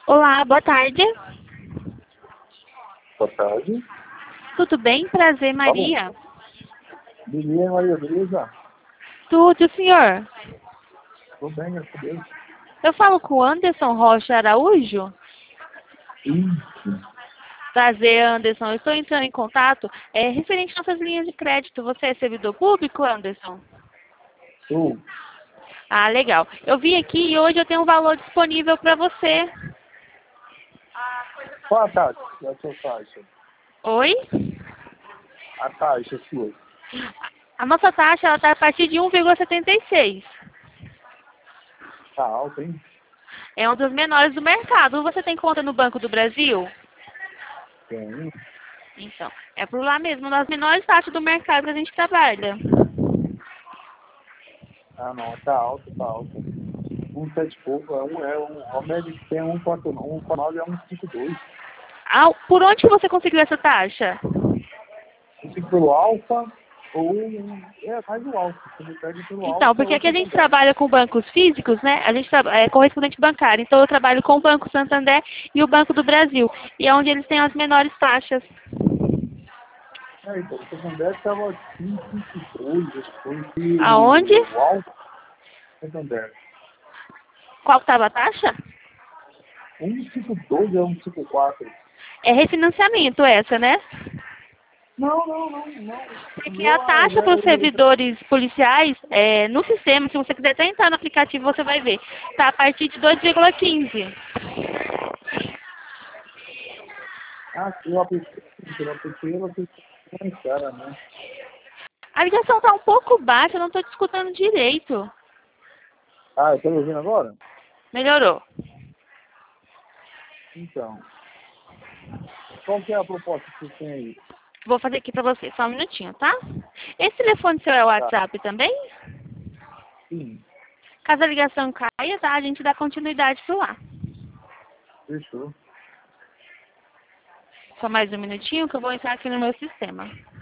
Olá, boa tarde. Boa tarde. Tudo bem? Prazer, Tá bom. Maria. Beleza, Maria, beleza? Tudo, senhor. Tô bem, graças a Deus. Eu falo com o Anderson Rocha Araújo. Isso. Prazer, Anderson. Eu estou entrando em contato referente às nossas linhas de crédito. Você é servidor público, Anderson? Sou. Ah, legal. Eu vi aqui e hoje eu tenho um valor disponível para você. Qual a taxa? Qual é a sua taxa? Oi? A taxa sua. A nossa taxa ela está a partir de 1,76. Tá alta, hein? É um dos menores do mercado. Você tem conta no Banco do Brasil? Tem. Então, é por lá mesmo, nas menores taxas do mercado que a gente trabalha. Ah, não, tá alta, tá alta. Sete e pouco, a média que tem é 1,49, 1,49 é 1,52. Ah, por onde que você conseguiu essa taxa? Eu fico pelo alfa ou mais o alfa. Você me pede pelo Então, alfa porque ou aqui a gente Santander. trabalha com bancos físicos, né? A gente é correspondente bancário. Então, eu trabalho com o Banco Santander e o Banco do Brasil. E é onde eles têm as menores taxas. Então, o Santander estava 5,52, acho que foi que Aonde? o alfa Santander. Qual estava a taxa? 1,52 é 1,54. É refinanciamento essa, né? Não. O Porque a meu, taxa para os servidores policiais, no sistema, se você quiser até entrar no aplicativo, você vai ver. Está a partir de 2,15. eu apliquei, ela foi mais cara, né? A ligação está um pouco baixa, eu não estou te escutando direito. Ah, eu tô me ouvindo agora? Melhorou. Então, qual que é a proposta que você tem aí? Vou fazer aqui para você, só um minutinho, tá? Esse telefone seu é o Tá, WhatsApp também? sim, Caso a ligação caia, tá? A gente dá continuidade por lá. fechou. Só mais um minutinho que eu vou entrar aqui no meu sistema.